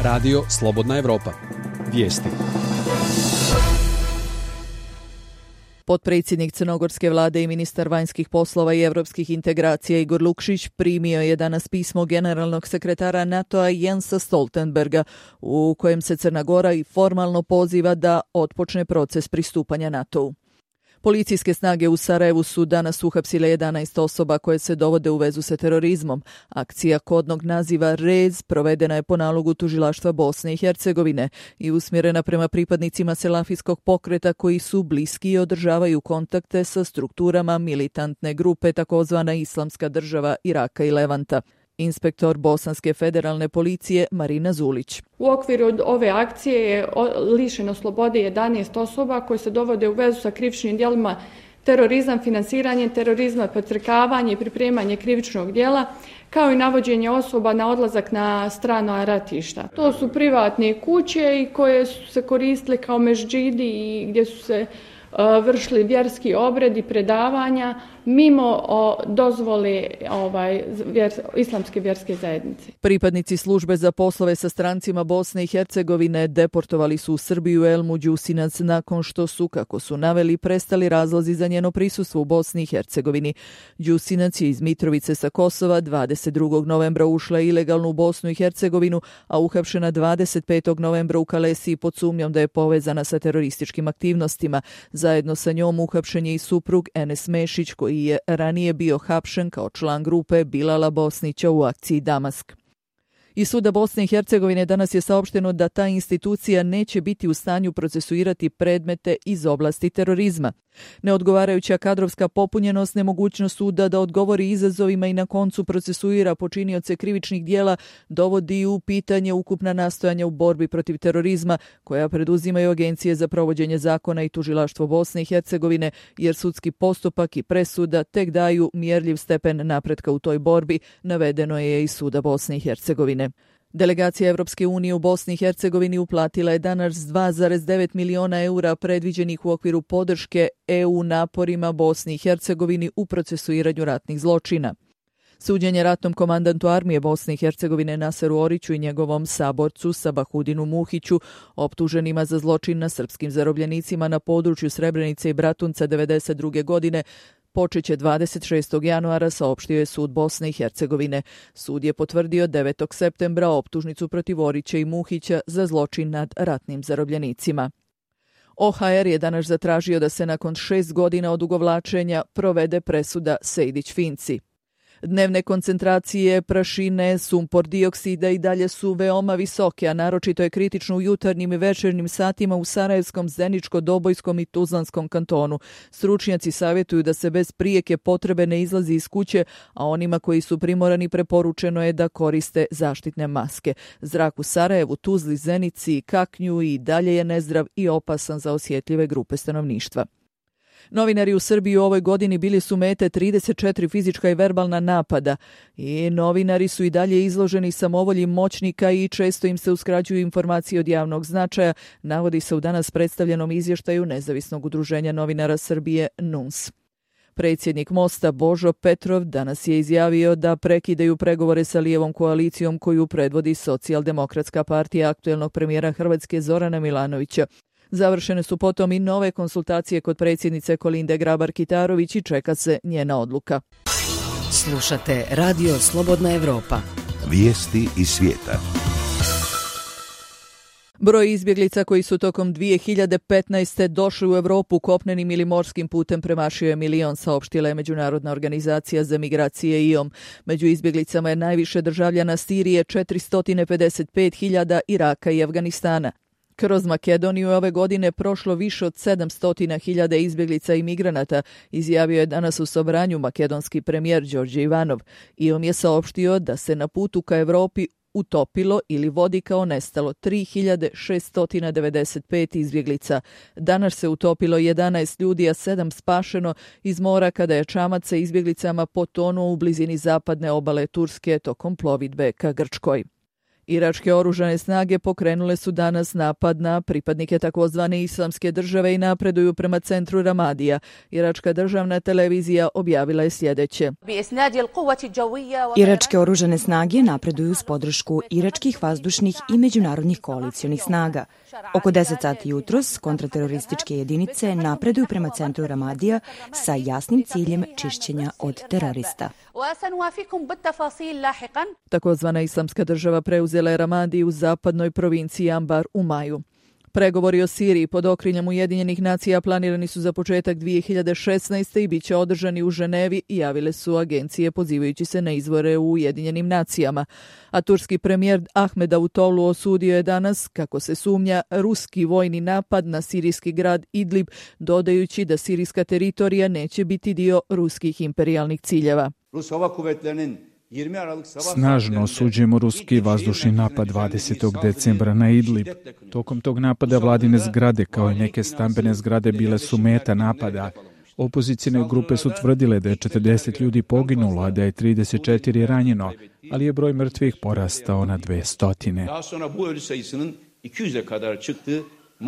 Radio Slobodna Evropa. Vijesti. Potpredsjednik crnogorske vlade i ministar vanjskih poslova i europskih integracija Igor Lukšić primio je danas pismo generalnog sekretara NATO-a Jensa Stoltenberga u kojem se Crna Gora i formalno poziva da otpočne proces pristupanja NATO-u. Policijske snage u Sarajevu su danas uhapsile 11 osoba koje se dovode u vezu sa terorizmom. Akcija kodnog naziva Rez provedena je po nalogu tužilaštva Bosne i Hercegovine i usmjerena prema pripadnicima selafijskog pokreta koji su bliski i održavaju kontakte sa strukturama militantne grupe takozvana Islamska država Iraka i Levanta. Inspektor Bosanske federalne policije Marina Zulić. U okviru ove akcije je lišeno slobode 11 osoba koje se dovode u vezu sa krivičnim djelima terorizam, finansiranje terorizma, podstrekavanje i pripremanje krivičnog djela, kao i navođenje osoba na odlazak na strana ratišta. To su privatne kuće i koje su se koristile kao mežđidi i gdje su se vršili vjerski obredi, predavanja mimo dozvole islamske vjerske zajednice. Pripadnici službe za poslove sa strancima Bosne i Hercegovine deportovali su u Srbiju Elmu Đusinac nakon što su, kako su naveli, prestali razlozi za njeno prisustvo u Bosni i Hercegovini. Đusinac je iz Mitrovice sa Kosova 22. novembra ušla ilegalno u Bosnu i Hercegovinu, a uhapšena 25. novembra u Kalesiji pod sumnjom da je povezana sa terorističkim aktivnostima. Zajedno sa njom uhapšen je i suprug Enes Mešić, koji je ranije bio hapšen kao član grupe Bilala Bosnića u akciji Damask. Iz suda Bosne i Hercegovine danas je saopšteno da ta institucija neće biti u stanju procesuirati predmete iz oblasti terorizma. Neodgovarajuća kadrovska popunjenost, nemogućnost suda da odgovori izazovima i na koncu procesuira počinioce krivičnih djela dovodi u pitanje ukupna nastojanja u borbi protiv terorizma koja preduzimaju agencije za provođenje zakona i tužilaštvo Bosne i Hercegovine, jer sudski postupak i presuda tek daju mjerljiv stepen napretka u toj borbi, navedeno je iz suda Bosne i Hercegovine. Delegacija Europske unije u Bosni i Hercegovini uplatila je danas 2,9 miliona eura predviđenih u okviru podrške EU naporima Bosni i Hercegovini u procesuiranju ratnih zločina. Suđenje ratnom komandantu armije Bosne i Hercegovine Naseru Oriću i njegovom saborcu Sabahudinu Muhiću, optuženima za zločin na srpskim zarobljenicima na području Srebrenice i Bratunca 1992. godine, počeće 26. januara, saopštio je sud Bosne i Hercegovine. Sud je potvrdio 9. septembra optužnicu protiv Orića i Muhića za zločin nad ratnim zarobljenicima. OHR je danas zatražio da se nakon 6 godina odugovlačenja provede presuda Sejdić-Finci. Dnevne koncentracije prašine, sumpor dioksida i dalje su veoma visoke, a naročito je kritično u jutarnjim i večernjim satima u Sarajevskom, Zeničko-Dobojskom i Tuzlanskom kantonu. Stručnjaci savjetuju da se bez prijeke potrebe ne izlazi iz kuće, a onima koji su primorani preporučeno je da koriste zaštitne maske. Zrak u Sarajevu, Tuzli, Zenici i Kaknju i dalje je nezdrav i opasan za osjetljive grupe stanovništva. Novinari u Srbiji u ovoj godini bili su mete 34 fizička i verbalna napada i novinari su i dalje izloženi samovolji moćnika i često im se uskraćuju informacije od javnog značaja, navodi se u danas predstavljenom izvještaju Nezavisnog udruženja novinara Srbije NUNS. Predsjednik Mosta Božo Petrov danas je izjavio da prekidaju pregovore sa lijevom koalicijom koju predvodi Socijaldemokratska partija aktuelnog premijera Hrvatske Zorana Milanovića. Završene su potom i nove konsultacije kod predsjednice Kolinde Grabar-Kitarović i čeka se njena odluka. Slušate Radio Slobodna Evropa. Vijesti iz svijeta. Broj izbjeglica koji su tokom 2015. došli u Europu kopnenim ili morskim putem premašio je 1 milion, saopštila je Međunarodna organizacija za migracije IOM. Među izbjeglicama je najviše državljana Sirije, 455.000, Iraka i Afganistana. Kroz Makedoniju ove godine prošlo više od 700.000 izbjeglica i migranata, izjavio je danas u Sobranju makedonski premijer Đorđe Ivanov. IOM je saopštio da se na putu ka Europi utopilo ili vodi kao nestalo 3.695 izbjeglica. Danas se utopilo 11 ljudi, a 7 spašeno iz mora kada je čamac sa izbjeglicama potonuo u blizini zapadne obale Turske tokom plovidbe ka Grčkoj. Iračke oružane snage pokrenule su danas napad na pripadnike takozvane islamske države i napreduju prema centru Ramadija. Iračka državna televizija objavila je sljedeće. Iračke oružane snage napreduju s podršku iračkih vazdušnih i međunarodnih koalicionih snaga. Oko 10 sati jutros kontraterorističke jedinice napreduju prema centru Ramadija sa jasnim ciljem čišćenja od terorista. Takozvana islamska država preuzela je Ramadiju u zapadnoj provinciji Anbar u maju. Pregovori o Siriji pod okriljem Ujedinjenih nacija planirani su za početak 2016. i bit će održani u Ženevi, javile su agencije pozivajući se na izvore u Ujedinjenim nacijama. A turski premijer Ahmed Davutoglu osudio je danas, kako se sumnja, ruski vojni napad na sirijski grad Idlib, dodajući da sirijska teritorija neće biti dio ruskih imperijalnih ciljeva. Snažno osuđujemo ruski vazdušni napad 20. decembra na Idlib. Tokom tog napada vladine zgrade kao i neke stambene zgrade bile su meta napada. Opozicijne grupe su tvrdile da je 40 ljudi poginulo, a da je 34 ranjeno, ali je broj mrtvih porastao na 200.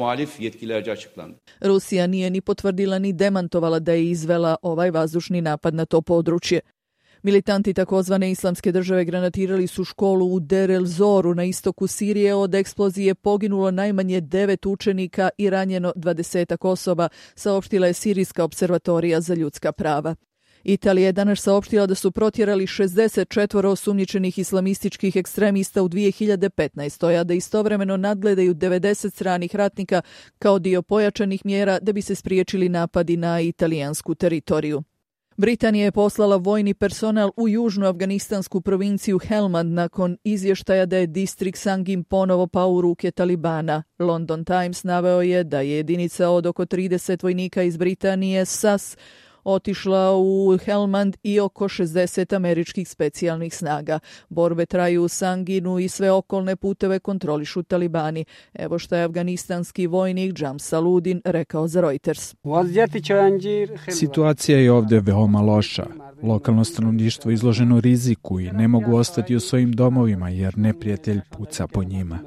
Rusija nije ni potvrdila ni demantovala da je izvela ovaj vazdušni napad na to područje. Militanti takozvane islamske države granatirali su školu u Der el Zoru na istoku Sirije. Od eksplozije poginulo najmanje 9 učenika i ranjeno 20 osoba, saopštila je Sirijska observatorija za ljudska prava. Italija je danas saopštila da su protjerali 64 osumnjičenih islamističkih ekstremista u 2015. a da istovremeno nadgledaju 90 stranih ratnika kao dio pojačanih mjera da bi se spriječili napadi na italijansku teritoriju. Britanija je poslala vojni personal u južnu afganistansku provinciju Helmand nakon izvještaja da je distrikt Sangin ponovo pao u ruke Talibana. London Times naveo je da je jedinica od oko 30 vojnika iz Britanije SAS otišla u Helmand i oko 60 američkih specijalnih snaga. Borbe traju u Sanginu i sve okolne puteve kontrolišu Talibani. Evo što je afganistanski vojnik Jam Saludin rekao za Reuters. Situacija je ovdje veoma loša. Lokalno stanovništvo je izloženo riziku i ne mogu ostati u svojim domovima jer neprijatelj puca po njima.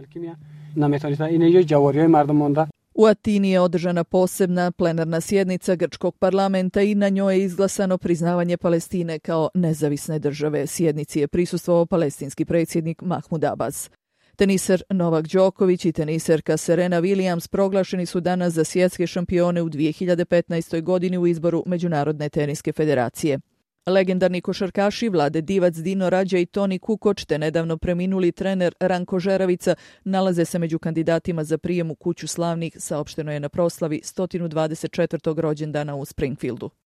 U Atini je održana posebna plenarna sjednica grčkog parlamenta i na njoj je izglasano priznavanje Palestine kao nezavisne države. Sjednici je prisustvovao palestinski predsjednik Mahmud Abbas. Teniser Novak Đoković i teniserka Serena Williams proglašeni su danas za svjetske šampione u 2015. godini u izboru Međunarodne teniske federacije. Legendarni košarkaši Vlade Divac, Dino Rađa i Toni Kukoč te nedavno preminuli trener Ranko Žeravica nalaze se među kandidatima za prijem u kuću slavnih, saopšteno je na proslavi 124. rođendana u Springfieldu.